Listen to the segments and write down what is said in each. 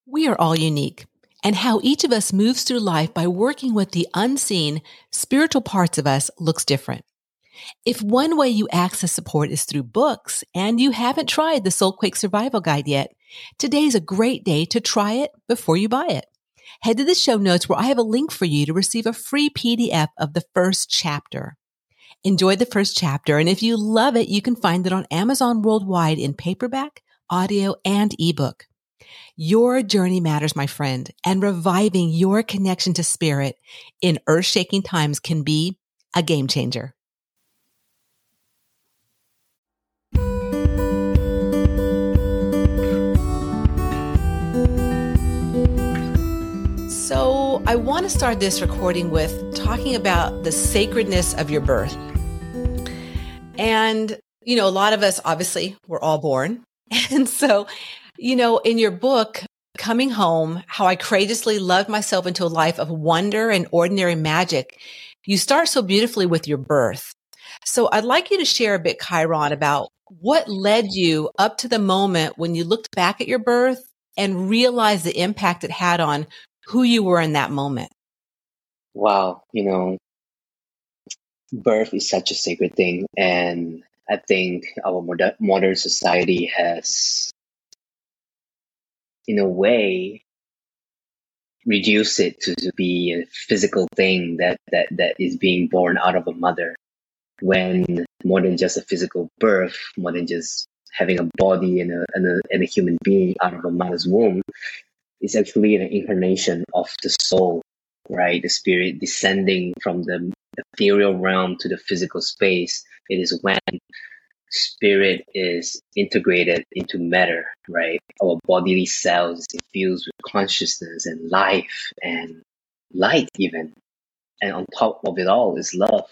We are all unique, and how each of us moves through life by working with the unseen, spiritual parts of us looks different. If one way you access support is through books and you haven't tried the Soulquake Survival Guide yet, today's a great day to try it before you buy it. Head to the show notes where I have a link for you to receive a free PDF of the first chapter. Enjoy the first chapter, and if you love it, you can find it on Amazon worldwide in paperback, audio, and ebook. Your journey matters, my friend, and reviving your connection to spirit in earth-shaking times can be a game changer. So I want to start this recording with talking about the sacredness of your birth. And, a lot of us, obviously, we're all born. And so, in your book, Coming Home, How I Courageously Loved Myself into a Life of Wonder and Ordinary Magic, you start so beautifully with your birth. So I'd like you to share a bit, Chiron, about what led you up to the moment when you looked back at your birth and realized the impact it had on who you were in that moment. Wow, birth is such a sacred thing, and I think our modern society has, in a way, reduced it to be a physical thing that is being born out of a mother, when more than just a physical birth, more than just having a body and a human being out of a mother's womb, is actually an incarnation of the soul, right? The spirit descending from the ethereal realm to the physical space. It is when spirit is integrated into matter, right? Our bodily cells is infused with consciousness and life and light even. And on top of it all is love.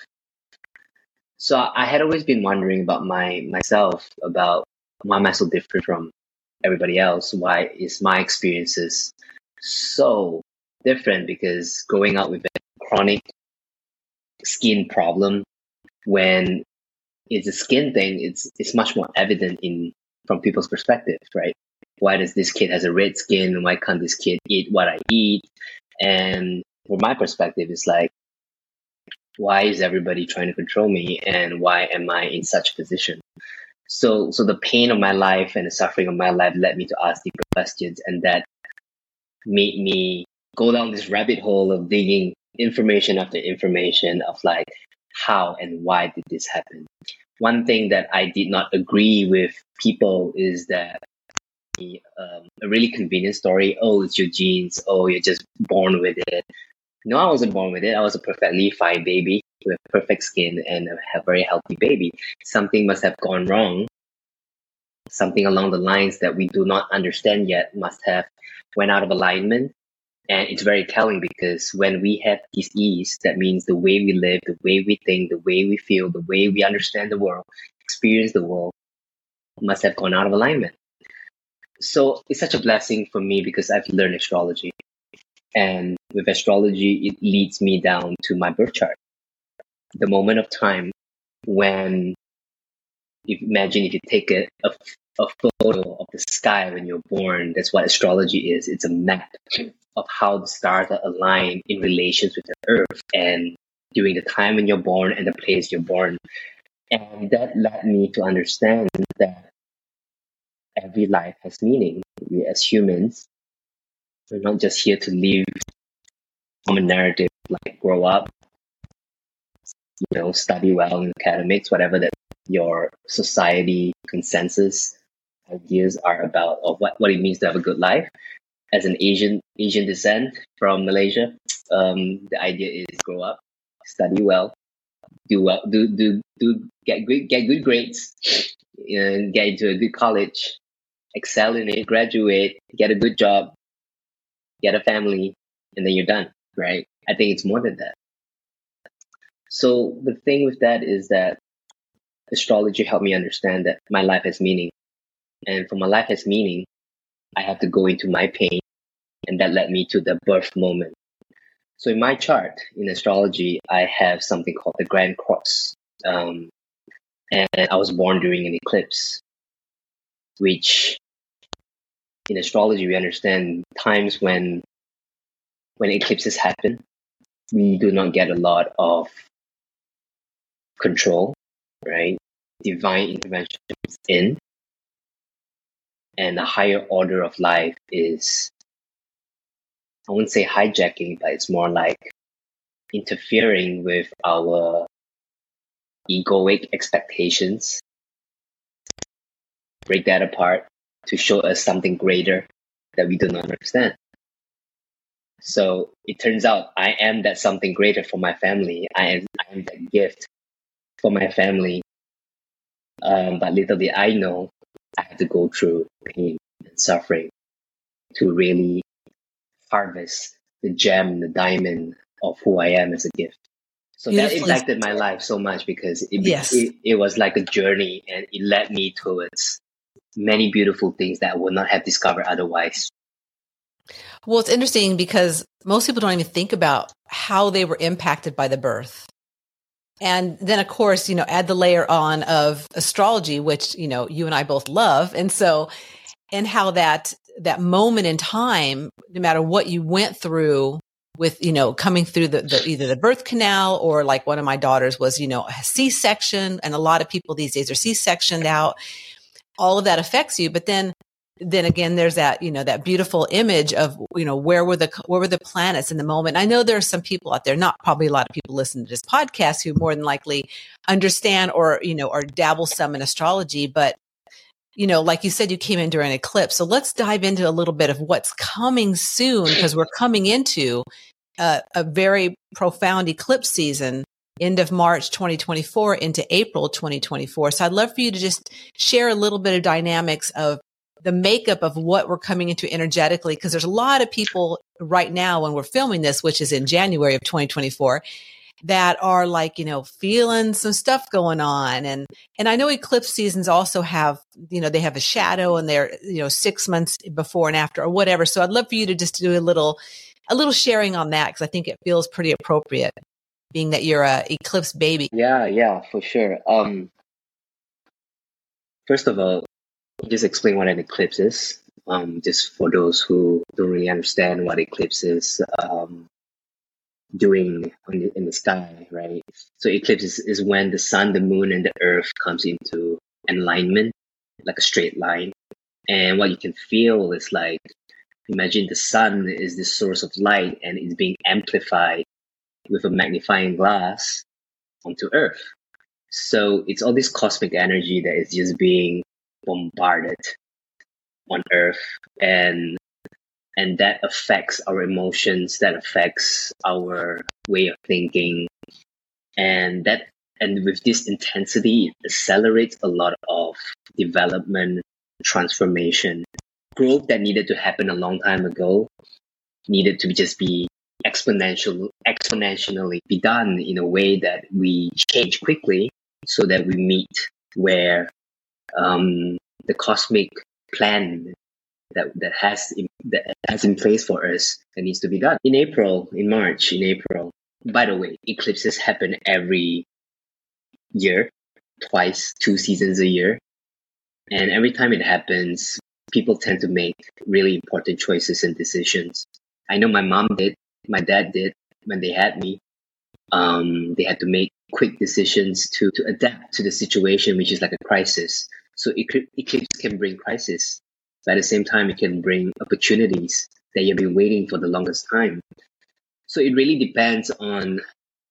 So I had always been wondering about myself, about why am I so different from everybody else? Why is my experiences so different? Because growing up with a chronic skin problem, when it's a skin thing, it's much more evident from people's perspective, right? Why does this kid has a red skin? Why can't this kid eat what I eat? And from my perspective, it's like, why is everybody trying to control me? And why am I in such a position? So the pain of my life and the suffering of my life led me to ask deeper questions, and that made me go down this rabbit hole of digging information after information of like, how and why did this happen? One thing that I did not agree with people is that a really convenient story. Oh, it's your genes. Oh, you're just born with it. No, I wasn't born with it. I was a perfectly fine baby with perfect skin and a very healthy baby. Something must have gone wrong. Something along the lines that we do not understand yet must have went out of alignment. And it's very telling because when we have disease, that means the way we live, the way we think, the way we feel, the way we understand the world, experience the world, must have gone out of alignment. So it's such a blessing for me because I've learned astrology. And with astrology, it leads me down to my birth chart. The moment of time when, imagine if you take a photo of the sky when you're born, that's what astrology is. It's a map of how the stars are aligned in relations with the earth and during the time when you're born and the place you're born. And that led me to understand that every life has meaning. We as humans, we're not just here to live common narrative like grow up, study well in academics, whatever that your society consensus ideas are about of what it means to have a good life. As an Asian descent from Malaysia, the idea is grow up, study well, do well, get good grades, and get into a good college, excel in it, graduate, get a good job, get a family, and then you're done, right? I think it's more than that. So the thing with that is that astrology helped me understand that my life has meaning. And for my life has meaning, I have to go into my pain. And that led me to the birth moment. So in my chart, in astrology, I have something called the Grand Cross. And I was born during an eclipse, which in astrology, we understand times when eclipses happen, we do not get a lot of control, right? Divine intervention is in, and a higher order of life is, I wouldn't say hijacking, but it's more like interfering with our egoic expectations, break that apart to show us something greater that we do not understand. So it turns out I am that something greater for my family. I am that gift for my family. But little did I know, I had to go through pain and suffering to really harvest the gem, the diamond of who I am as a gift. So that impacted my life so much because it was like a journey, and it led me towards many beautiful things that I would not have discovered otherwise. Well, it's interesting because most people don't even think about how they were impacted by the birth. And then, of course, add the layer on of astrology, which, you and I both love. And so, and how that moment in time, no matter what you went through with, coming through the either the birth canal, or like one of my daughters was, a C-section. And a lot of people these days are C-sectioned out. All of that affects you. But then again, there's that, that beautiful image of, where were the planets in the moment. I know there are some people out there, not probably a lot of people listening to this podcast, who more than likely understand or dabble some in astrology. But, like you said, you came in during an eclipse. So let's dive into a little bit of what's coming soon, because we're coming into a very profound eclipse season, end of March 2024 into April 2024. So I'd love for you to just share a little bit of dynamics of the makeup of what we're coming into energetically, because there's a lot of people right now when we're filming this, which is in January of 2024, that are like, feeling some stuff going on. And I know eclipse seasons also have, they have a shadow, and they're, 6 months before and after or whatever. So I'd love for you to just do a little sharing on that, because I think it feels pretty appropriate, being that you're a eclipse baby. Yeah, for sure. First of all, just explain what an eclipse is. Just for those who don't really understand what eclipse is doing in the sky, right? So eclipse is when the sun, the moon, and the earth comes into alignment, like a straight line. And what you can feel is like, imagine the sun is the source of light, and it's being amplified with a magnifying glass onto earth. So it's all this cosmic energy that is just being bombarded on earth, and that affects our emotions, that affects our way of thinking, and with this intensity, it accelerates a lot of development, transformation, growth that needed to happen a long time ago, needed to just be exponentially be done in a way that we change quickly, so that we meet where the cosmic plan that has in place for us that needs to be done. In March. By the way, eclipses happen every year, twice, 2 seasons a year. And every time it happens, people tend to make really important choices and decisions. I know my mom did, my dad did when they had me. They had to make quick decisions to adapt to the situation, which is like a crisis. So eclipse can bring crisis, but at the same time, it can bring opportunities that you've been waiting for the longest time. So it really depends on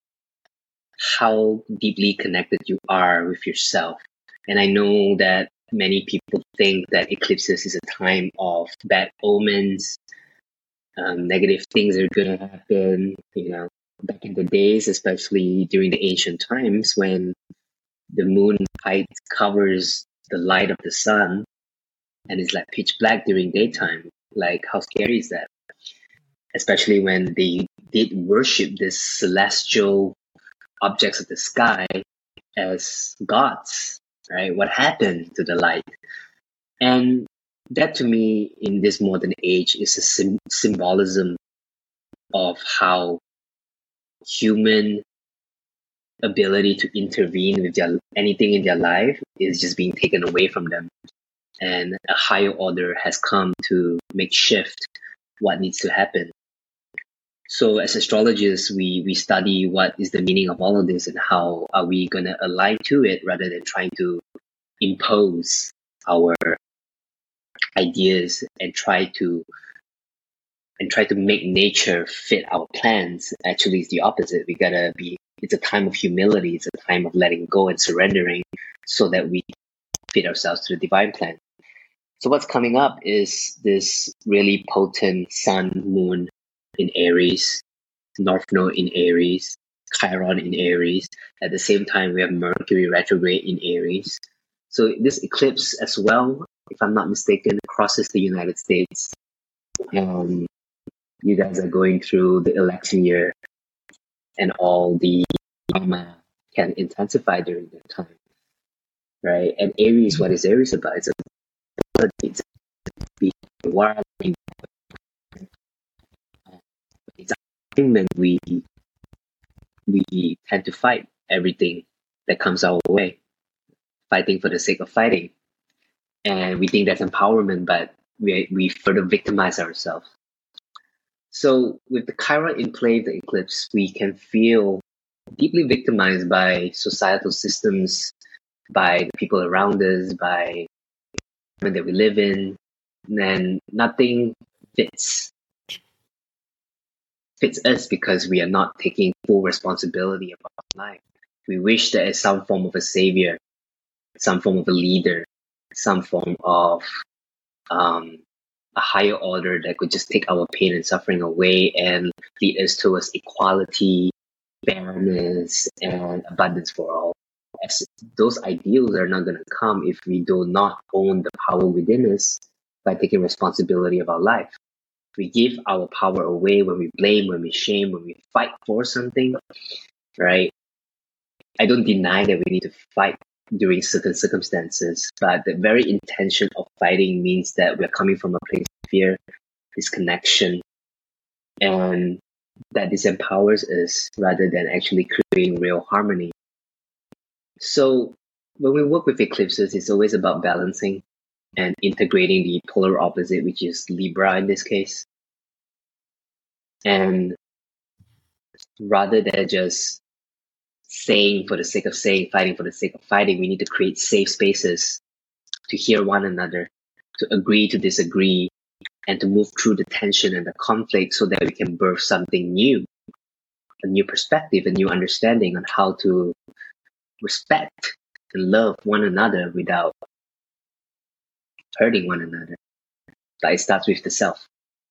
how deeply connected you are with yourself. And I know that many people think that eclipses is a time of bad omens, negative things are going to happen. Back in the days, especially during the ancient times, when the moon height covers the light of the sun, and it's like pitch black during daytime. Like, how scary is that? Especially when they did worship this celestial objects of the sky as gods, right? What happened to the light? And that, to me, in this modern age, is a symbolism of how human ability to intervene with anything in their life is just being taken away from them. and a higher order has come to make shift what needs to happen. So as astrologers, we study what is the meaning of all of this and how are we going to align to it rather than trying to impose our ideas and try to make nature fit our plans. Actually, it's the opposite. It's a time of humility. It's a time of letting go and surrendering so that we fit ourselves to the divine plan. So what's coming up is this really potent sun, moon in Aries, North Node in Aries, Chiron in Aries. At the same time, we have Mercury retrograde in Aries. So this eclipse as well, if I'm not mistaken, crosses the United States. You guys are going through the election year and all the drama can intensify during that time, right? And Aries, what is Aries about? It's about wild. It's a thing that we tend to fight everything that comes our way, fighting for the sake of fighting, and we think that's empowerment, but we further victimize ourselves. So with the Chiron in play, the eclipse, we can feel deeply victimized by societal systems, by the people around us, by the environment that we live in, and nothing fits us because we are not taking full responsibility of our life. We wish there is some form of a savior, some form of a leader, some form of a higher order that could just take our pain and suffering away and lead us towards equality, fairness, and abundance for all. As those ideals are not going to come if we do not own the power within us by taking responsibility of our life. We give our power away when we blame, when we shame, when we fight for something, right? I don't deny that we need to fight during certain circumstances, but the very intention of fighting means that we're coming from a place of fear, disconnection, and that disempowers us rather than actually creating real harmony. So when we work with eclipses, it's always about balancing and integrating the polar opposite, which is Libra in this case. And rather than just saying for the sake of saying, fighting for the sake of fighting, we need to create safe spaces to hear one another, to agree to disagree, and to move through the tension and the conflict so that we can birth something new, a new perspective, a new understanding on how to respect and love one another without hurting one another. But it starts with the self.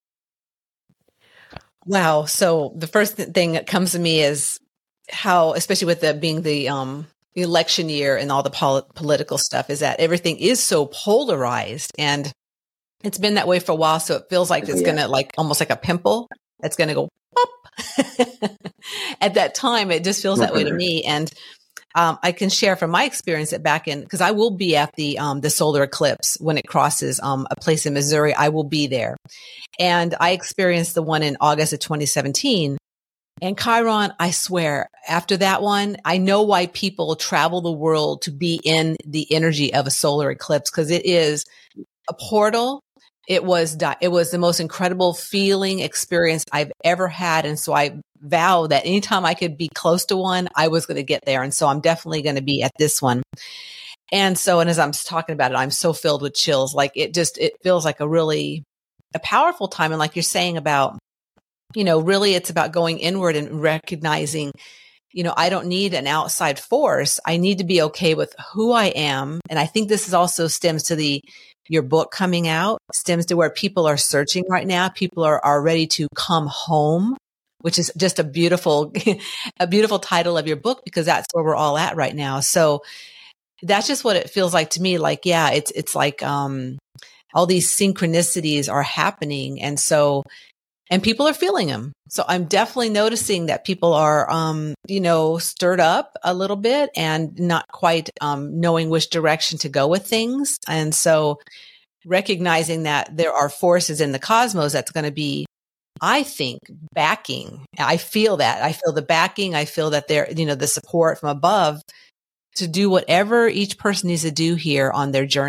Wow. So the first thing that comes to me is how, especially with being the election year and all the political stuff, is that everything is so polarized, and it's been that way for a while. So it feels like it's going to, like, almost like a pimple that's going to go up. At that time, it just feels that way to me. And I can share from my experience that back in, because I will be at the solar eclipse when it crosses a place in Missouri. I will be there. And I experienced the one in August of 2017. And Chiron, I swear, after that one, I know why people travel the world to be in the energy of a solar eclipse, because it is a portal. It was the most incredible feeling experience I've ever had. And so I vowed that anytime I could be close to one, I was going to get there. And so I'm definitely going to be at this one. And as I'm talking about it, I'm so filled with chills. Like it feels like a powerful time. And like you're saying about, really it's about going inward and recognizing, I don't need an outside force. I need to be okay with who I am. And I think this is also stems to your book coming out, stems to where people are searching right now. People are ready to come home, which is just a beautiful title of your book, because that's where we're all at right now. So that's just what it feels like to me. Like, yeah, it's like, all these synchronicities are happening. And people are feeling them. So I'm definitely noticing that people are, stirred up a little bit and not quite knowing which direction to go with things. And so recognizing that there are forces in the cosmos that's going to be, I think, backing. I feel that. I feel the backing. I feel that there, the support from above to do whatever each person needs to do here on their journey.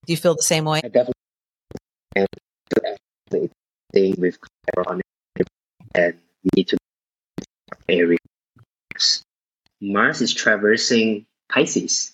Do you feel the same way? I definitely am the thing with Chiron, and we need to Aries. Mars is traversing Pisces,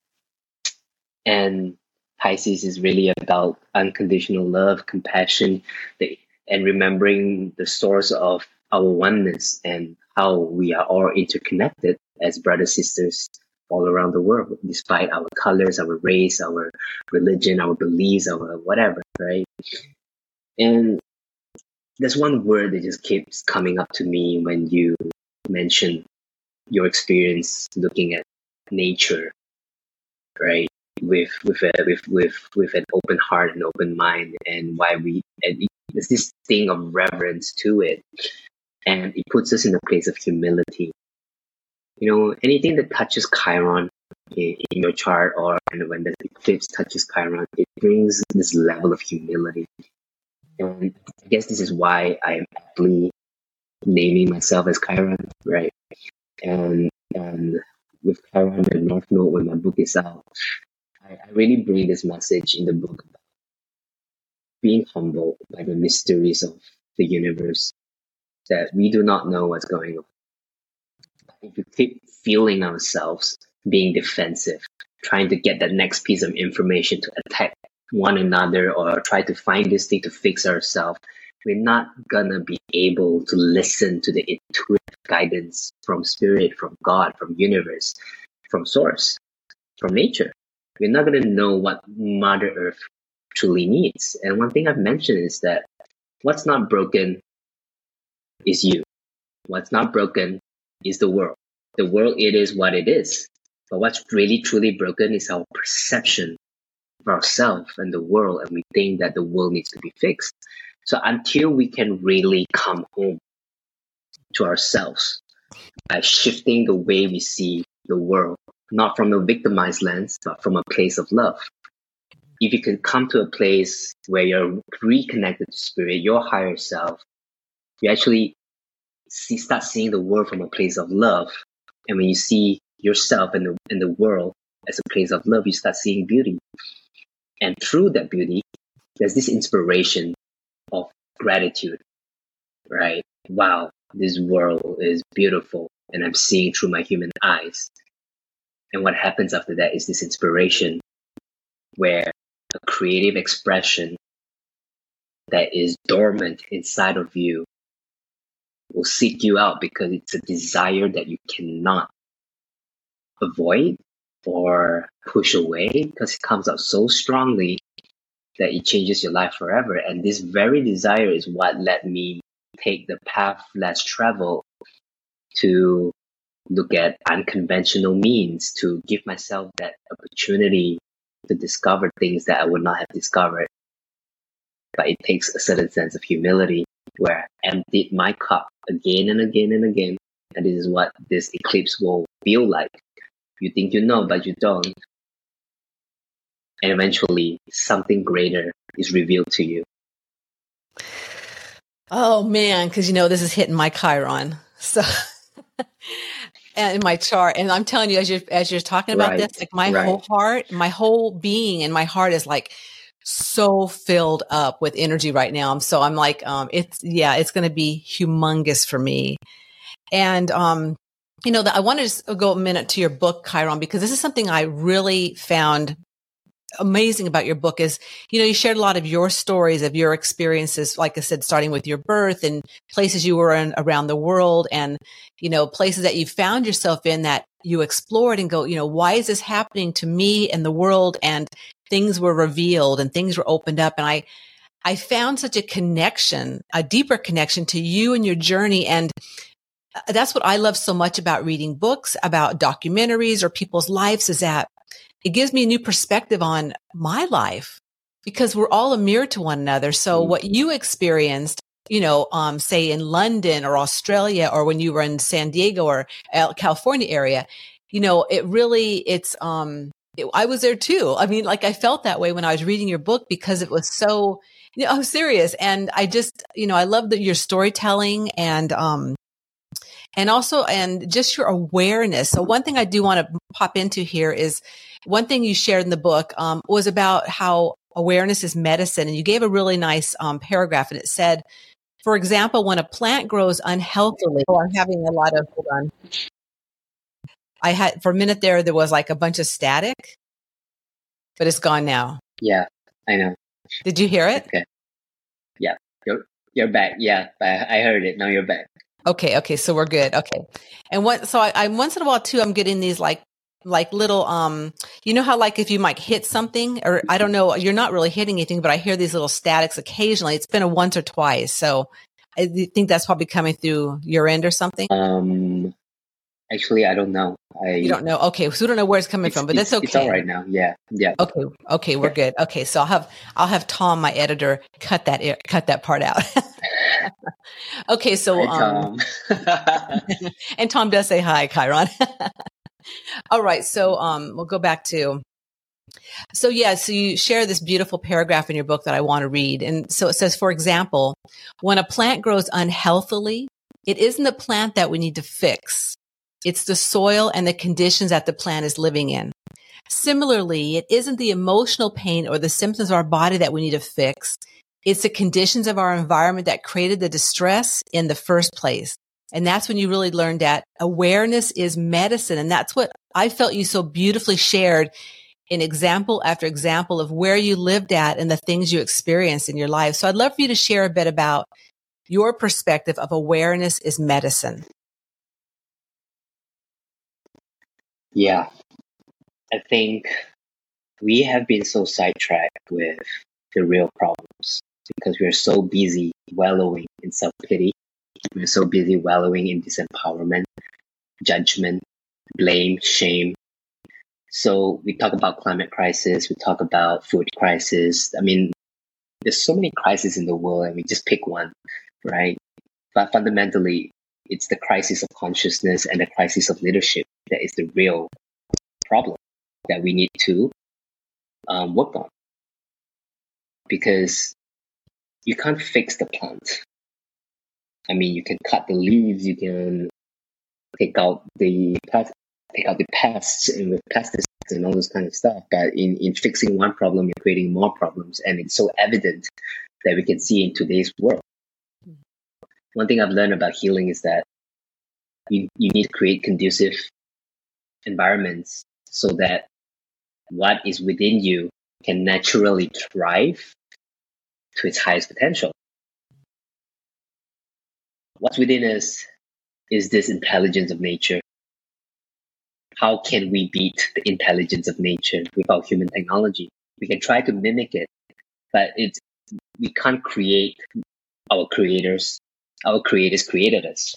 and Pisces is really about unconditional love, compassion, and remembering the source of our oneness and how we are all interconnected as brothers, sisters all around the world, despite our colors, our race, our religion, our beliefs, our whatever, right? And there's one word that just keeps coming up to me when you mention your experience looking at nature, right? With an open heart and open mind, and there's this thing of reverence to it, and it puts us in a place of humility. You know, anything that touches Chiron in your chart, or when the eclipse touches Chiron, it brings this level of humility. And I guess this is why I'm aptly naming myself as Chiron, right? And with Chiron and North Node, when my book is out, I really bring this message in the book about being humbled by the mysteries of the universe, that we do not know what's going on. If we keep feeling ourselves being defensive, trying to get that next piece of information to attack one another or try to find this thing to fix ourselves, we're not gonna be able to listen to the intuitive guidance from spirit, from God, from universe, from source, from nature. We're not gonna know what Mother Earth truly needs. And one thing I've mentioned is that what's not broken is you. What's not broken is the world. The world, it is what it is. But what's really truly broken is our perception of ourselves and the world, and we think that the world needs to be fixed. So until we can really come home to ourselves by shifting the way we see the world, not from a victimized lens, but from a place of love. If you can come to a place where you're reconnected to spirit, your higher self, you actually start seeing the world from a place of love. And when you see yourself and the world as a place of love, you start seeing beauty. And through that beauty, there's this inspiration of gratitude, right? Wow, this world is beautiful, and I'm seeing through my human eyes. And what happens after that is this inspiration where a creative expression that is dormant inside of you will seek you out, because it's a desire that you cannot avoid or push away, because it comes out so strongly that it changes your life forever. And this very desire is what let me take the path less traveled to look at unconventional means, to give myself that opportunity to discover things that I would not have discovered. But it takes a certain sense of humility, where I emptied my cup again and again and again. And this is what this eclipse will feel like. You think you know, but you don't. And eventually, something greater is revealed to you. Oh, man, because, this is hitting my Chiron. So, and in my chart. And I'm telling you, as you're talking about this, like my whole heart, my whole being and my heart is like so filled up with energy right now. I'm like, it's going to be humongous for me. And, I wanted to go a minute to your book, Chiron, because this is something I really found amazing about your book is, you shared a lot of your stories of your experiences, like I said, starting with your birth and places you were in around the world, and, places that you found yourself in that you explored and go, why is this happening to me and the world? And things were revealed and things were opened up. And I found such a connection, a deeper connection to you and your journey. And that's what I love so much about reading books, about documentaries or people's lives, is that it gives me a new perspective on my life, because we're all a mirror to one another. So what you experienced, say in London or Australia, or when you were in San Diego or California area, I was there too. I mean, like I felt that way when I was reading your book, because it was so, I'm serious. And I just, I love your storytelling, and And also, and just your awareness. So one thing I do want to pop into here is one thing you shared in the book, was about how awareness is medicine. And you gave a really nice, paragraph, and it said, for example, when a plant grows unhealthily, oh, I'm having a lot of, hold on. I had, for a minute there was like a bunch of static, but it's gone now. Yeah, I know. Did you hear it? Okay. Yeah, you're back. Yeah, I heard it. Now you're back. Okay. So we're good. Okay. And I once in a while too, I'm getting these like little, you know how like if you might hit something, or I don't know, you're not really hitting anything, but I hear these little statics occasionally. It's been a once or twice. So I think that's probably coming through your end or something. Actually, I don't know. You don't know? Okay. So we don't know where it's coming from, but that's okay. It's all right now. Yeah. Okay. We're good. Okay. So I'll have Tom, my editor, cut that part out. Okay. So, hi, Tom. And Tom does say hi, Chiron. All right. So, we'll go back to, so you share this beautiful paragraph in your book that I want to read. And so it says, for example, when a plant grows unhealthily, it isn't the plant that we need to fix. It's the soil and the conditions that the plant is living in. Similarly, it isn't the emotional pain or the symptoms of our body that we need to fix. It's the conditions of our environment that created the distress in the first place. And that's when you really learned that awareness is medicine. And that's what I felt you so beautifully shared in example after example of where you lived at and the things you experienced in your life. So I'd love for you to share a bit about your perspective of awareness is medicine. Yeah, I think we have been so sidetracked with the real problems because we're so busy wallowing in self-pity. We're so busy wallowing in disempowerment, judgment, blame, shame. So we talk about climate crisis, we talk about food crisis. I mean, there's so many crises in the world and we just pick one, right? But fundamentally, it's the crisis of consciousness and the crisis of leadership that is the real problem that we need to work on. Because you can't fix the plant. I mean, you can cut the leaves, you can take out the pests and with pesticides and all this kind of stuff. But in fixing one problem, you're creating more problems, and it's so evident that we can see in today's world. One thing I've learned about healing is that you need to create conducive environments so that what is within you can naturally thrive to its highest potential. What's within us is this intelligence of nature. How can we beat the intelligence of nature without human technology? We can try to mimic it, but we can't create our creators. Our creators created us.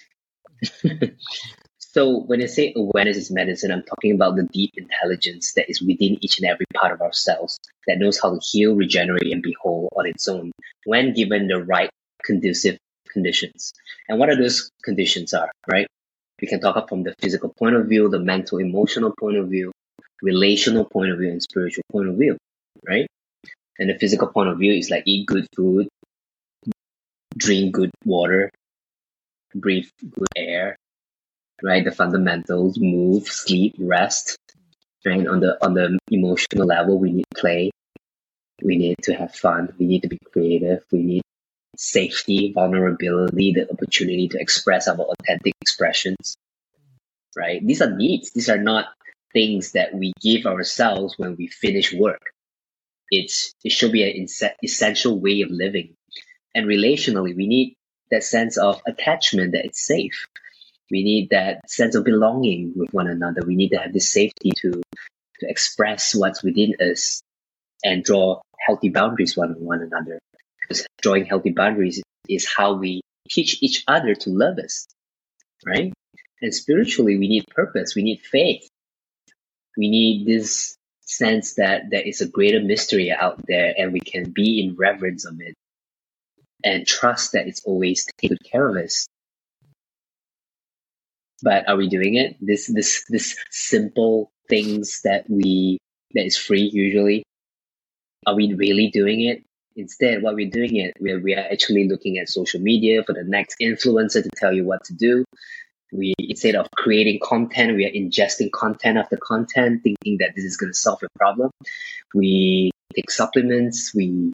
So when I say awareness is medicine, I'm talking about the deep intelligence that is within each and every part of ourselves that knows how to heal, regenerate, and be whole on its own when given the right conducive conditions. And what are those conditions are, right? We can talk from the physical point of view, the mental, emotional point of view, relational point of view, and spiritual point of view, right? And the physical point of view is like eat good food, drink good water, breathe good air, right? The fundamentals, move, sleep, rest. Right? On the emotional level, we need play. We need to have fun. We need to be creative. We need safety, vulnerability, the opportunity to express our authentic expressions. Right? These are needs. These are not things that we give ourselves when we finish work. It should be an essential way of living. And relationally, we need that sense of attachment that it's safe. We need that sense of belonging with one another. We need to have this safety to express what's within us and draw healthy boundaries with one another. Because drawing healthy boundaries is how we teach each other to love us, right? And spiritually, we need purpose. We need faith. We need this sense that there is a greater mystery out there and we can be in reverence of it and trust that it's always taking good care of us. But are we doing it? This simple things that is free usually. Are we really doing it? Instead, what we're doing it, we are actually looking at social media for the next influencer to tell you what to do. We, instead of creating content, we are ingesting content after content, thinking that this is going to solve a problem. We take supplements. We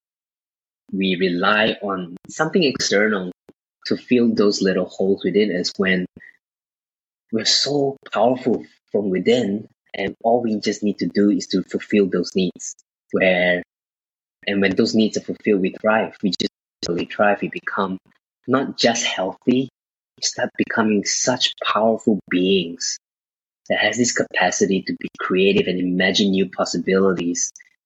rely on something external to fill those little holes within us when we're so powerful from within, and all we just need to do is to fulfill those needs. And when those needs are fulfilled, we thrive. We just really thrive. We become not just healthy, we start becoming such powerful beings that has this capacity to be creative and imagine new possibilities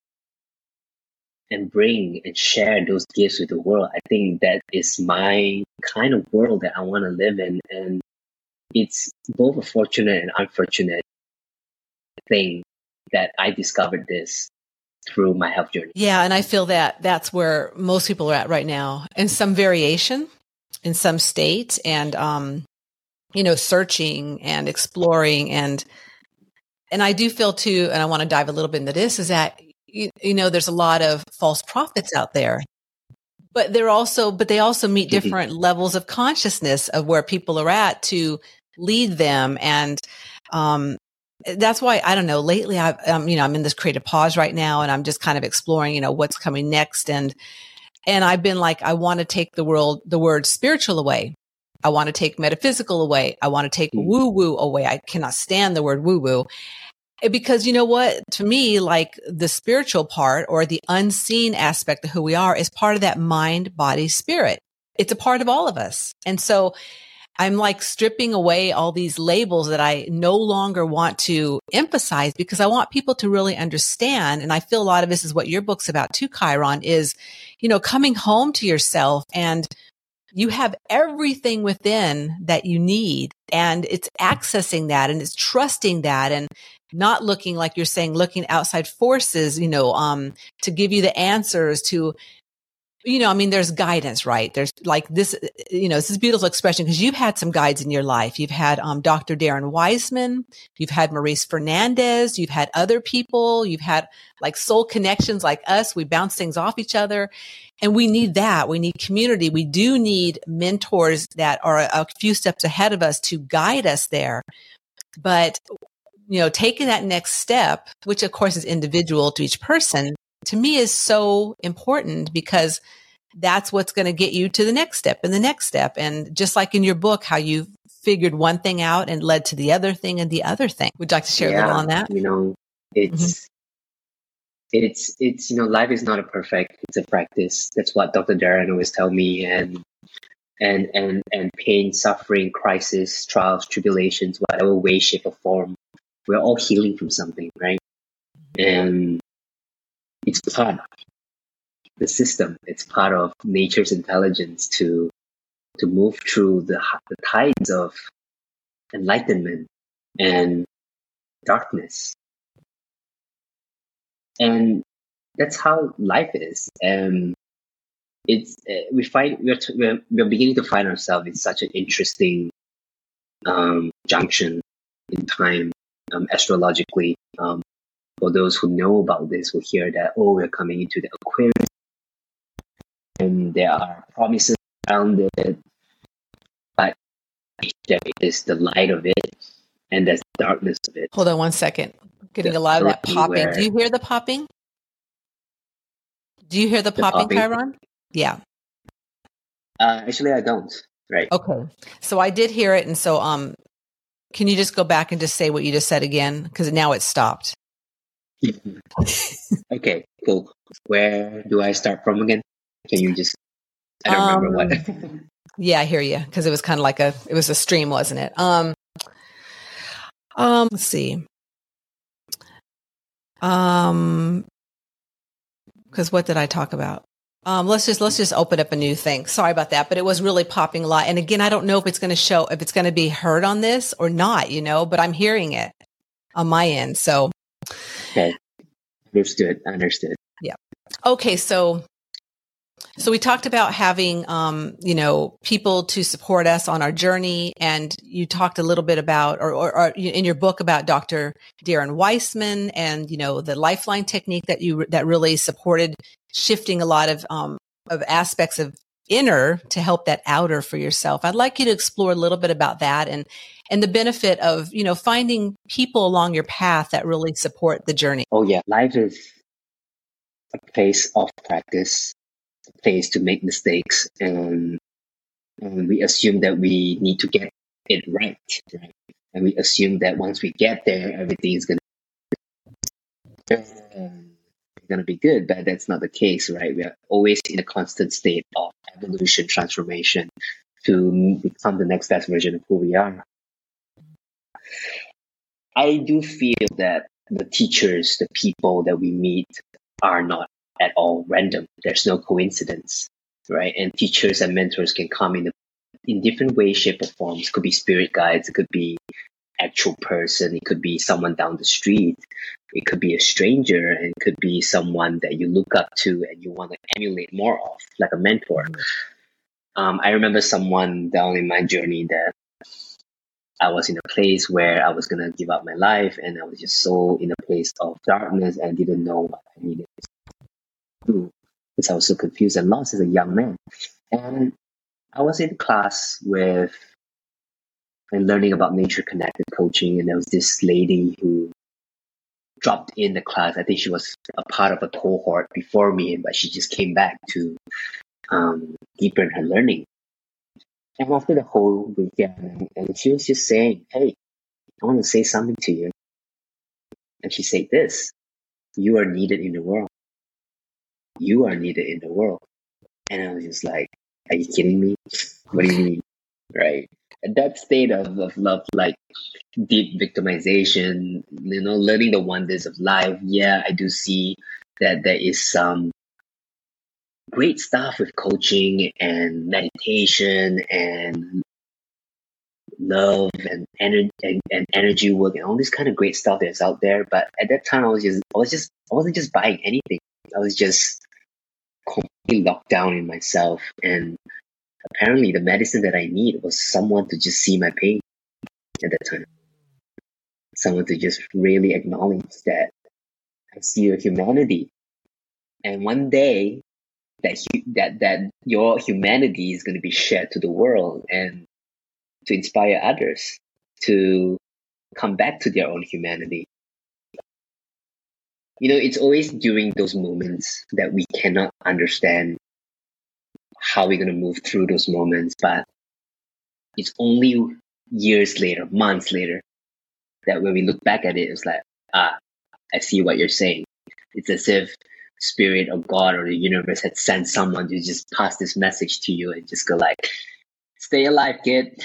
and bring and share those gifts with the world. I think that is my kind of world that I want to live in. And it's both a fortunate and unfortunate thing that I discovered this through my health journey. Yeah. And I feel that that's where most people are at right now, in some variation, in some state, and, searching and exploring. And I do feel too, and I want to dive a little bit into this, is that, there's a lot of false prophets out there, but they also meet different levels of consciousness of where people are at to lead them. And, that's why, I don't know, lately I'm in this creative pause right now, and I'm just kind of exploring, what's coming next. And I've been like, I want to take the word spiritual away. I want to take metaphysical away. I want to take woo woo away. I cannot stand the word woo woo, because you know what, to me, like the spiritual part or the unseen aspect of who we are is part of that mind, body, spirit. It's a part of all of us. And so I'm like stripping away all these labels that I no longer want to emphasize, because I want people to really understand. And I feel a lot of this is what your book's about too, Chiron, is, coming home to yourself, and you have everything within that you need, and it's accessing that, and it's trusting that, and not looking, like you're saying, looking outside forces, to give you the answers to, there's guidance, right? There's like this, this is a beautiful expression, because you've had some guides in your life. You've had Dr. Darren Weissman, you've had Maurice Fernandez, you've had other people, you've had like soul connections like us. We bounce things off each other, and we need that. We need community. We do need mentors that are a few steps ahead of us to guide us there. But, taking that next step, which of course is individual to each person, to me is so important, because that's what's going to get you to the next step and the next step. And just like in your book, how you figured one thing out and led to the other thing and the other thing. Would you like to share a little on that? It's life is not a perfect, it's a practice. That's what Dr. Darren always tell me. And pain, suffering, crisis, trials, tribulations, whatever way, shape, or form, we're all healing from something, right? And it's part of the system. It's part of nature's intelligence to move through the tides of enlightenment and darkness. And that's how life is. And we're beginning to find ourselves in such an interesting junction in time, astrologically. For those who know about this will hear that, we're coming into the Aquarius, and there are promises around it, but there is the light of it, and there's the darkness of it. Hold on one second. Getting a lot of that popping. Do you hear the popping? Do you hear the popping, Chiron? Yeah. Actually, I don't. Right. Okay. So I did hear it, and so can you just go back and just say what you just said again? Because now it's stopped. Okay, cool. Where do I start from again? Can you just, I don't remember what. Yeah, I hear you, because it was kind of like it was a stream, wasn't it? Let's see. Because what did I talk about? Let's just open up a new thing. Sorry about that, but it was really popping a lot. And again, I don't know if it's going to be heard on this or not, but I'm hearing it on my end. So. Okay. Understood. Yeah. Okay. So we talked about having, people to support us on our journey. And you talked a little bit about, or in your book, about Dr. Darren Weissman and, the Lifeline technique that really supported shifting a lot of aspects of inner to help that outer for yourself. I'd like you to explore a little bit about that and the benefit of, finding people along your path that really support the journey. Oh yeah, life is a place of practice, a place to make mistakes, and we assume that we need to get it right? And we assume that once we get there, everything is gonna be good, but that's not the case, right? We are always in a constant state of evolution, transformation to become the next best version of who we are. I do feel that the teachers, the people that we meet are not at all random. There's no coincidence, right? And teachers and mentors can come in different ways, shape, or forms. It could be spirit guides, it could be actual person, it could be someone down the street, it could be a stranger, and it could be someone that you look up to and you want to emulate more of, like a mentor. I remember someone down in my journey that I was in a place where I was gonna give up my life, and I was just so in a place of darkness and didn't know what I needed to do because I was so confused and lost as a young man. And I was in class and learning about nature connected coaching, and there was this lady who dropped in the class. I think she was a part of a cohort before me, but she just came back to deepen her learning. And after the whole weekend, and she was just saying, "Hey, I want to say something to you." And she said this: "You are needed in the world. You are needed in the world." And I was just like, "Are you kidding me? What do you mean?" Right? And that state of love, like deep victimization, learning the wonders of life. Yeah, I do see that there is some great stuff with coaching and meditation and love and energy work and all this kind of great stuff that's out there. But at that time, I wasn't just buying anything. I was just completely locked down in myself. And apparently, the medicine that I need was someone to just see my pain at that time. Someone to just really acknowledge that I see your humanity, and one day that your humanity is going to be shared to the world and to inspire others to come back to their own humanity. It's always during those moments that we cannot understand how we're going to move through those moments, but it's only years later, months later, that when we look back at it, it's like, I see what you're saying. It's as if spirit or God or the universe had sent someone to just pass this message to you and just go like, "Stay alive, kid.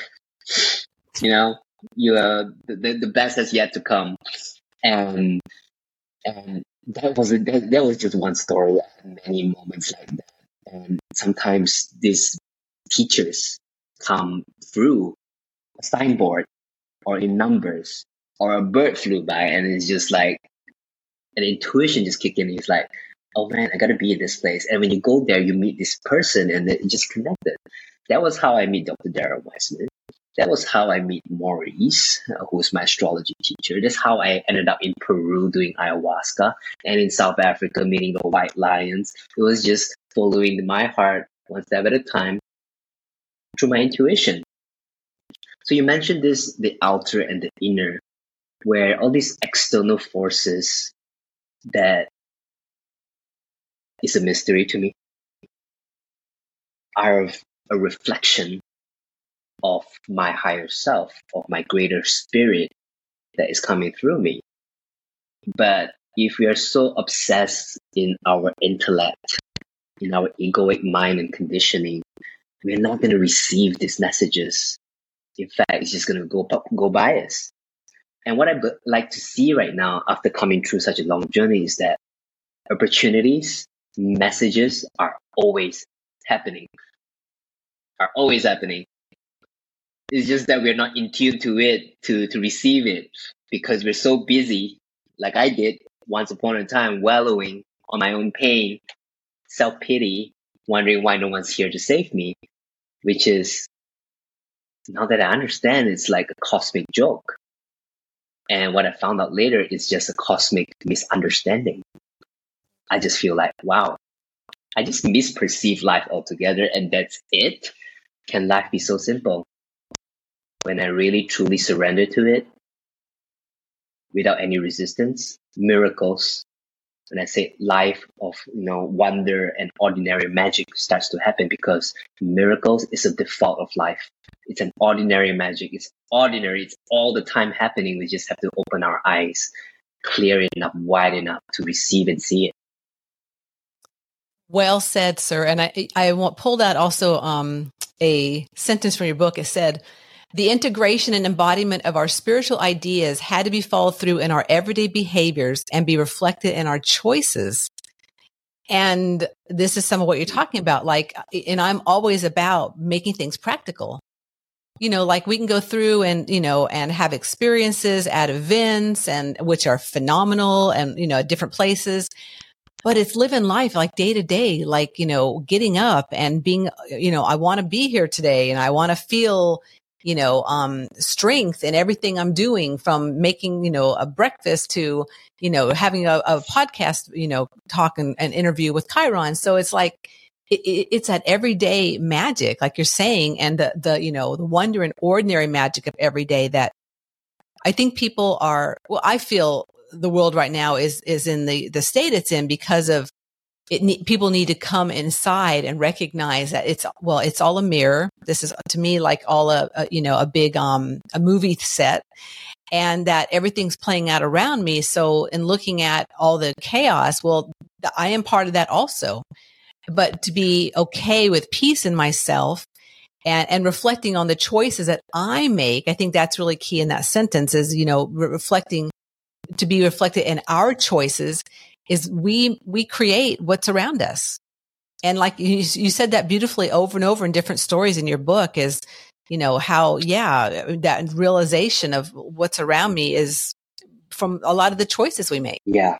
You are the best has yet to come." And that was just one story. And many moments like that. And sometimes these teachers come through a signboard or in numbers, or a bird flew by, and it's just like an intuition just kicked in. It's like, "Oh man, I gotta be in this place." And when you go there, you meet this person, and it just connected. That was how I meet Dr. Darrell Wiseman. That was how I meet Maurice, who's my astrology teacher. That's how I ended up in Peru doing ayahuasca, and in South Africa meeting the white lions. It was just following my heart one step at a time through my intuition. So you mentioned this, the outer and the inner, where all these external forces that is a mystery to me are a reflection of my higher self, of my greater spirit that is coming through me. But if we are so obsessed in our intellect, in our egoic mind and conditioning, we're not going to receive these messages. In fact, it's just going to go by us. And what I'd like to see right now, after coming through such a long journey, is that opportunities, messages are always happening. It's just that we're not in tune to it to receive it, because we're so busy, like I did once upon a time, wallowing on my own pain, self-pity, wondering why no one's here to save me, which is, now that I understand, it's like a cosmic joke. And what I found out later is just a cosmic misunderstanding. I just feel like, wow, I just misperceive life altogether, and that's it. Can life be so simple? When I really truly surrender to it without any resistance, miracles, when I say life of wonder and ordinary magic starts to happen, because miracles is a default of life. It's an ordinary magic. It's ordinary. It's all the time happening. We just have to open our eyes clear enough, wide enough to receive and see it. Well said, sir. And I pulled out also a sentence from your book. It said, the integration and embodiment of our spiritual ideas had to be followed through in our everyday behaviors and be reflected in our choices. And this is some of what you're talking about. And I'm always about making things practical. Like we can go through and have experiences at events and which are phenomenal and, at different places. But it's living life like day to day, like, getting up and being, I want to be here today and I want to feel, strength in everything I'm doing, from making, a breakfast to, having a podcast, talk and interview with Chiron. So it's like, it's that everyday magic, like you're saying, and the wonder and ordinary magic of every day that I think people are, I feel the world right now is in the state it's in because of it. People need to come inside and recognize that it's all a mirror. This is to me like all a big, a movie set, and that everything's playing out around me. So in looking at all the chaos, I am part of that also, but to be okay with peace in myself and reflecting on the choices that I make. I think that's really key in that sentence is, to be reflected in our choices is we create what's around us. And like you said that beautifully over and over in different stories in your book is, how, that realization of what's around me is from a lot of the choices we make. Yeah.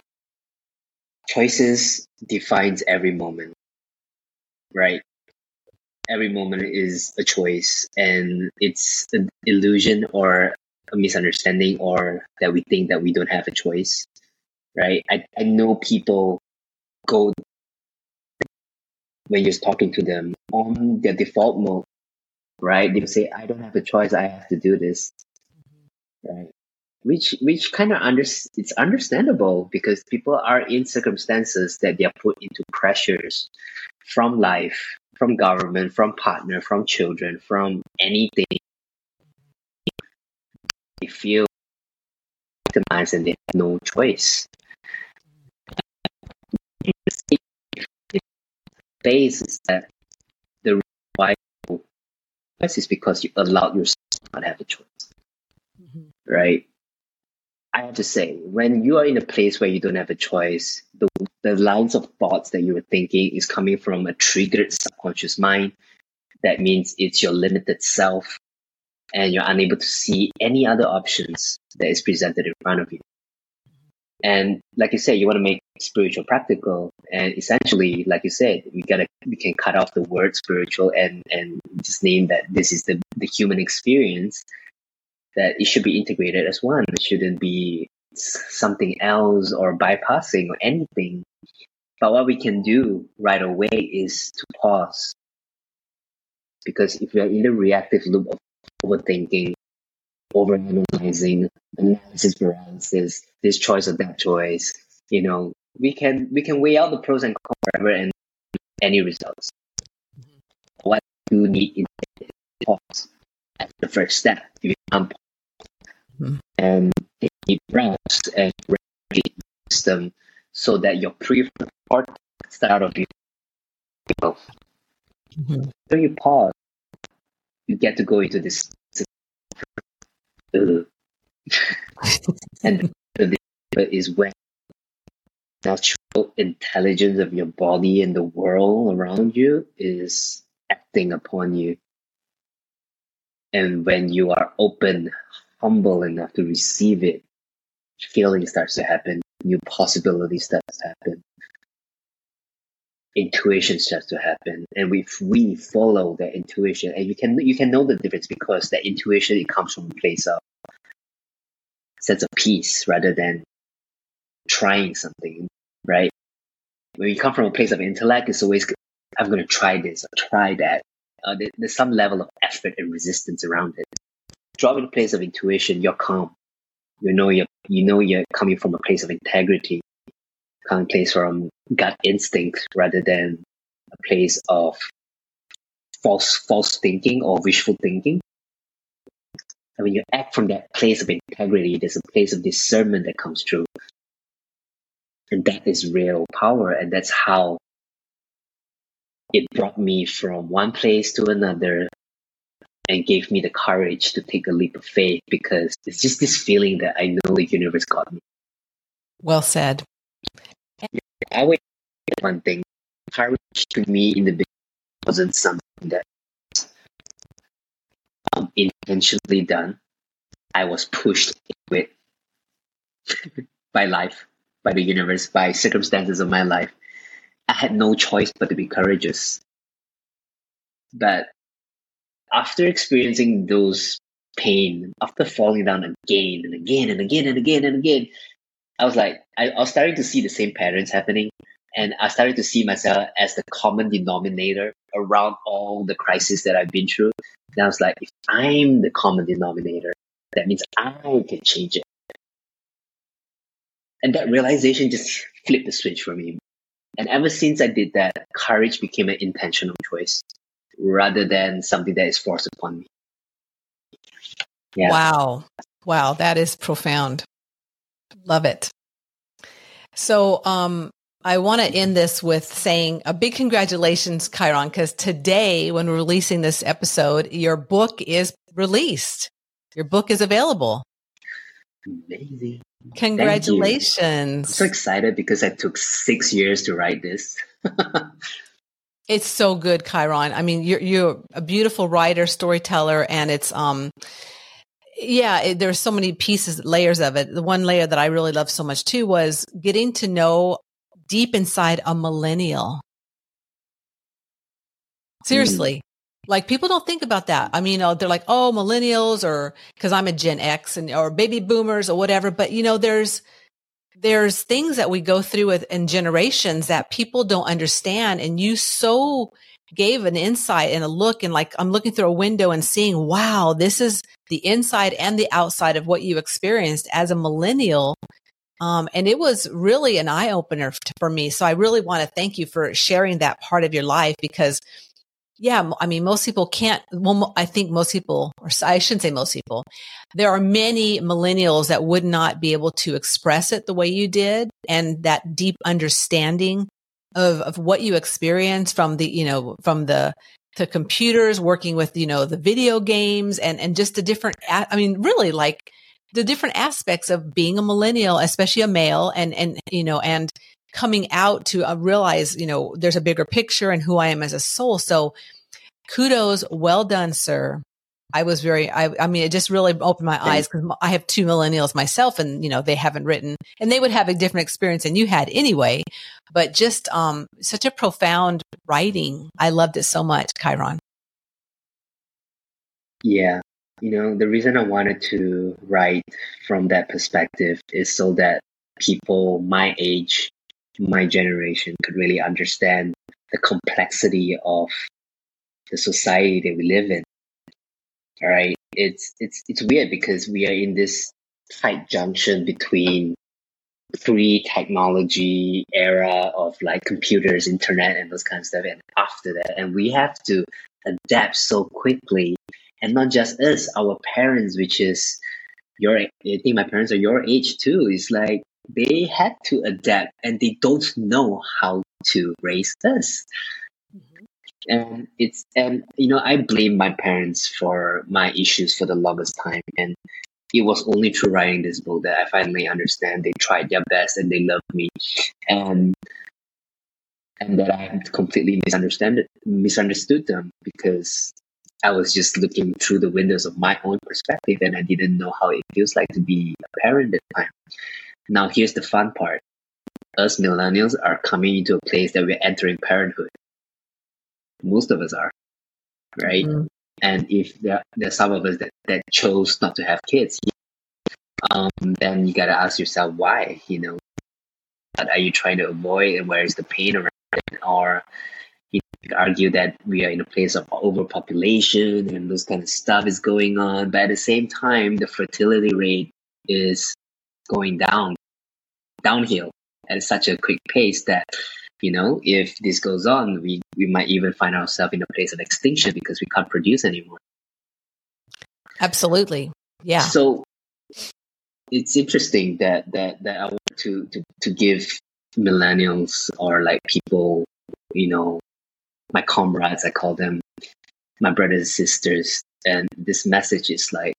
Choices defines every moment, right? Every moment is a choice, and it's an illusion or a misunderstanding, or that we think that we don't have a choice, right? I know people go, when you're talking to them, on their default mode, right? They'll say, I don't have a choice, I have to do this, right? Which kind of it's understandable, because people are in circumstances that they are put into pressures from life, from government, from partner, from children, from anything. They feel victimized and they have no choice. Base is that the reason why choice is because you allowed yourself to not have a choice, right? I have to say, when you are in a place where you don't have a choice, the lines of thoughts that you were thinking is coming from a triggered subconscious mind. That means it's your limited self, and you're unable to see any other options that is presented in front of you. And like you said, you want to make spiritual practical, and essentially, like you said, we can cut off the word spiritual and just name that this is the human experience, that it should be integrated as one. It shouldn't be something else or bypassing or anything. But what we can do right away is to pause. Because if you're in the reactive loop of overthinking, overanalyzing, analysis paralysis, this choice or that choice, we can weigh out the pros and cons forever and any results. What you need is pause. That's the first step. You become and take deep breaths and regulate the system so that your prefrontal cortex start of you. When you pause, you get to go into this and the is when natural intelligence of your body and the world around you is acting upon you. And when you are open, humble enough to receive it, feeling starts to happen, new possibilities starts to happen, intuition starts to happen. And if we follow that intuition, and you can know the difference, because that intuition, it comes from a place of sense of peace rather than trying something, right? when you come from a place of intellect, it's always, I'm going to try this or try that. There's some level of effort and resistance around it. Drop in a place of intuition, you're calm. You know you're coming from a place of integrity, coming place from gut instinct rather than a place of false thinking or wishful thinking. And when you act from that place of integrity, there's a place of discernment that comes through. And that is real power. And that's how it brought me from one place to another and gave me the courage to take a leap of faith, because it's just this feeling that I know the universe got me. Well said. I always say one thing. Courage to me in the beginning wasn't something that intentionally done. I was pushed into it by life, by the universe, by circumstances of my life. I had no choice but to be courageous. But after experiencing those pain, after falling down again and again and again and again and again, I was like, I was starting to see the same patterns happening. And I started to see myself as the common denominator around all the crises that I've been through. And I was like, if I'm the common denominator, that means I can change it. And that realization just flipped the switch for me. And ever since I did that, courage became an intentional choice rather than something that is forced upon me. Yeah. Wow. That is profound. Love it. So, I want to end this with saying a big congratulations, Chiron, because today, when we're releasing this episode, your book is released. Your book is available. Amazing. Congratulations. I'm so excited because I took 6 years to write this. It's so good, Chiron. I mean, you're a beautiful writer, storyteller, and it's, there's so many pieces, layers of it. The one layer that I really loved so much too was getting to know deep inside a millennial. Seriously. Like, people don't think about that. I mean, they're like, oh, millennials, or because I'm a Gen X or baby boomers or whatever. But, there's things that we go through in generations that people don't understand. And you so gave an insight and a look, and like, I'm looking through a window and seeing, wow, this is the inside and the outside of what you experienced as a millennial. And it was really an eye opener for me. So I really want to thank you for sharing that part of your life, because I mean, most people can't, well, I think most people, or I shouldn't say most people, there are many millennials that would not be able to express it the way you did. And that deep understanding of what you experienced from the computers, working with, the video games and just the different, really like the different aspects of being a millennial, especially a male, and coming out to realize, there's a bigger picture and who I am as a soul. So kudos. Well done, sir. I was it just really opened my eyes, because I have 2 millennials myself, and, they haven't written, and they would have a different experience than you had anyway, but just, such a profound writing. I loved it so much, Chiron. Yeah. The reason I wanted to write from that perspective is so that people my age, my generation, could really understand the complexity of the society that we live in. All right. It's weird because we are in this tight junction between pre-technology era of like computers, internet, and those kinds of stuff, and after that. And we have to adapt so quickly. And not just us, our parents, which is I think my parents are your age too. It's like they had to adapt and they don't know how to raise us. And I blame my parents for my issues for the longest time. And it was only through writing this book that I finally understand they tried their best and they loved me. And that I completely misunderstood them, because I was just looking through the windows of my own perspective and I didn't know how it feels like to be a parent at the time. Now, here's the fun part. Us millennials are coming into a place that we're entering parenthood. Most of us are, right? Mm-hmm. And if there's some of us that chose not to have kids, then you got to ask yourself why, What are you trying to avoid, and where is the pain around it? Or you could argue that we are in a place of overpopulation and those kind of stuff is going on. But at the same time, the fertility rate is going downhill at such a quick pace that, if this goes on, we might even find ourselves in a place of extinction because we can't produce anymore. Absolutely. Yeah. So it's interesting that I want to give millennials, or like people, my comrades, I call them my brothers and sisters. And this message is like,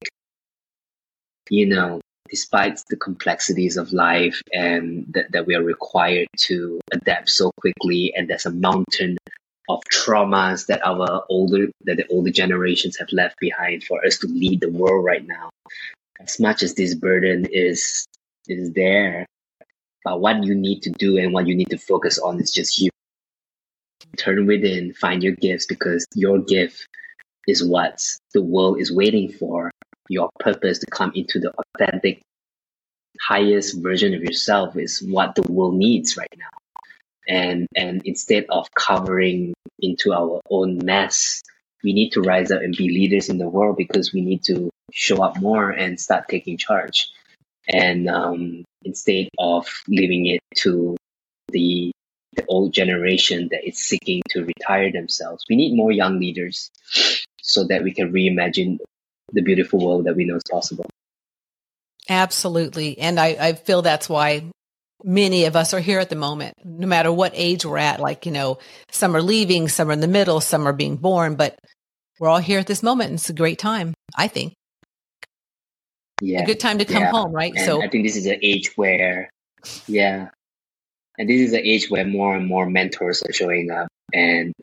despite the complexities of life and that we are required to adapt so quickly, and there's a mountain of traumas that the older generations have left behind for us to lead the world right now. As much as this burden is there, but what you need to do and what you need to focus on is just you. Turn within, find your gifts, because your gift is what the world is waiting for. Your purpose to come into the authentic, highest version of yourself is what the world needs right now. And instead of covering into our own mess, we need to rise up and be leaders in the world, because we need to show up more and start taking charge. And instead of leaving it to the old generation that is seeking to retire themselves, we need more young leaders so that we can reimagine the beautiful world that we know is possible. Absolutely. And I feel that's why many of us are here at the moment, no matter what age we're at. Like, some are leaving, some are in the middle, some are being born, but we're all here at this moment. And it's a great time, I think. Yeah. A good time to come home, right? And so I think this is an age where, and this is an age where more and more mentors are showing up. And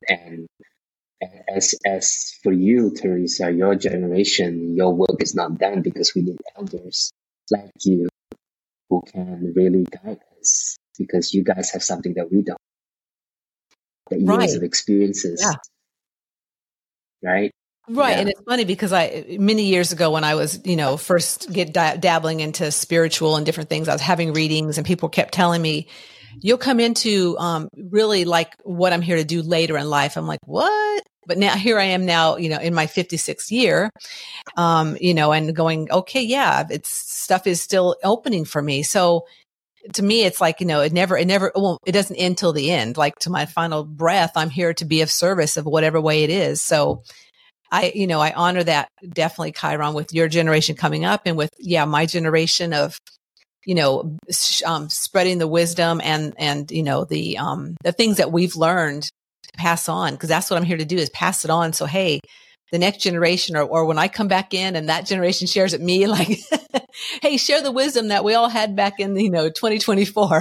as for you, Teresa, your generation, your work is not done, because we need elders like you who can really guide us, because you guys have something that we don't. The years of experiences. Yeah. Right? Right. Yeah. And it's funny because many years ago when I was, first dabbling into spiritual and different things, I was having readings and people kept telling me, you'll come into really like what I'm here to do later in life. I'm like, what? But now here I am now, in my 56th year, and going, okay, yeah, stuff is still opening for me. So to me, it's like, it doesn't end till the end. Like to my final breath, I'm here to be of service of whatever way it is. So I honor that definitely, Chiron, with your generation coming up and with, my generation of, spreading the wisdom and the things that we've learned to pass on. Cause that's what I'm here to do, is pass it on. So, hey, the next generation or when I come back in and that generation shares at me, like, hey, share the wisdom that we all had back in, 2024.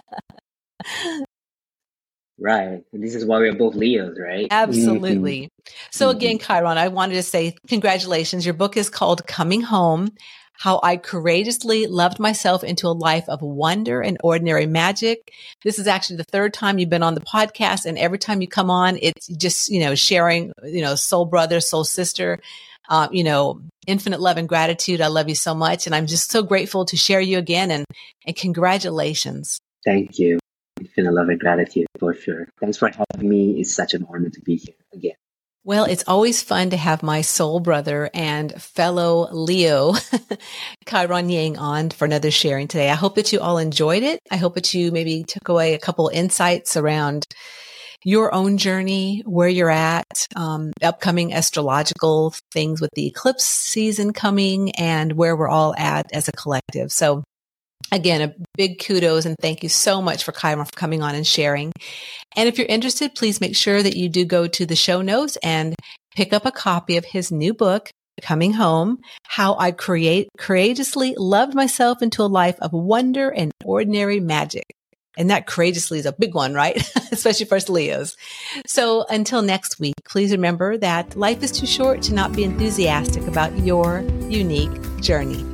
Right. And this is why we're both Leos, right? Absolutely. So again, Chiron, I wanted to say congratulations. Your book is called Coming Home: How I Courageously Loved Myself into a Life of Wonder and Ordinary Magic. This is actually the third time you've been on the podcast. And every time you come on, it's just, sharing, soul brother, soul sister, infinite love and gratitude. I love you so much. And I'm just so grateful to share you again, and congratulations. Thank you. Infinite love and gratitude, for sure. Thanks for having me. It's such an honor to be here again. Well, it's always fun to have my soul brother and fellow Leo, Chiron Yang, on for another sharing today. I hope that you all enjoyed it. I hope that you maybe took away a couple insights around your own journey, where you're at, upcoming astrological things with the eclipse season coming, and where we're all at as a collective. So again, a big kudos and thank you so much for Chiron for coming on and sharing. And if you're interested, please make sure that you do go to the show notes and pick up a copy of his new book, Coming Home: How I Courageously Loved Myself into a Life of Wonder and Ordinary Magic. And that courageously is a big one, right? Especially for us Leos. So until next week, please remember that life is too short to not be enthusiastic about your unique journey.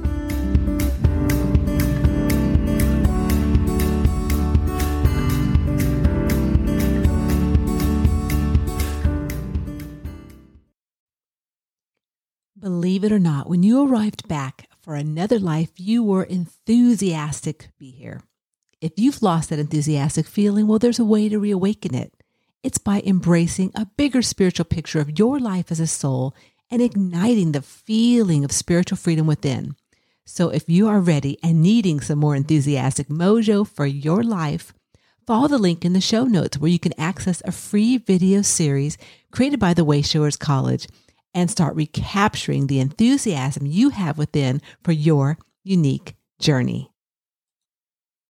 Believe it or not, when you arrived back for another life, you were enthusiastic to be here. If you've lost that enthusiastic feeling, well, there's a way to reawaken it. It's by embracing a bigger spiritual picture of your life as a soul and igniting the feeling of spiritual freedom within. So if you are ready and needing some more enthusiastic mojo for your life, follow the link in the show notes where you can access a free video series created by the Wayshowers College and start recapturing the enthusiasm you have within for your unique journey.